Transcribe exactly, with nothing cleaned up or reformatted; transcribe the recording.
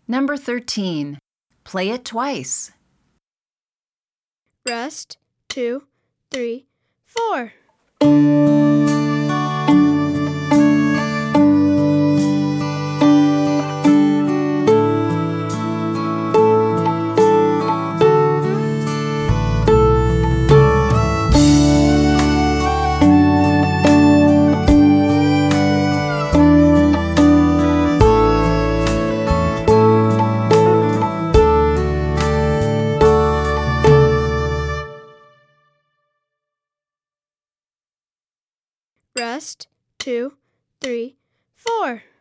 Number thirteen. Play it twice. Rest, two, three, four. Rest, two, three, four.